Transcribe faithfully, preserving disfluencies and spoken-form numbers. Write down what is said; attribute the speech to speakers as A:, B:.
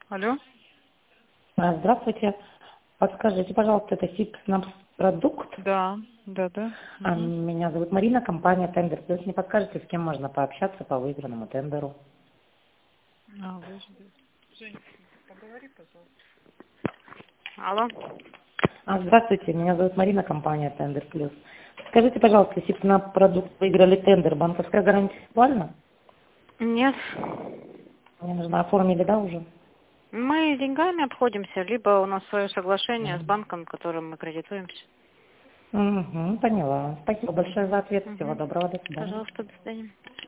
A: Алло.
B: А, Здравствуйте. Подскажите, пожалуйста, это фикс-продукт?
A: Да, да, да.
B: А,
A: Мгм.
B: Меня зовут Марина, компания Тендер. Плюс не подскажете, с кем можно пообщаться по выигранному тендеру?
A: А, вы же- Жень, поговори, пожалуйста. Алло.
B: А, Здравствуйте, меня зовут Марина, компания Тендер Плюс. Скажите, пожалуйста, если на продукт выиграли тендер, банковская гарантия актуальна?
A: Нет.
B: Мне нужно оформили, да, уже?
A: Мы деньгами обходимся, либо у нас свое соглашение с
B: Мгм.
A: банком, которым мы кредитуемся.
B: Мгм, поняла. Спасибо большое за ответ. Всего
A: Угу.
B: доброго, до свидания.
A: Пожалуйста, до свидания.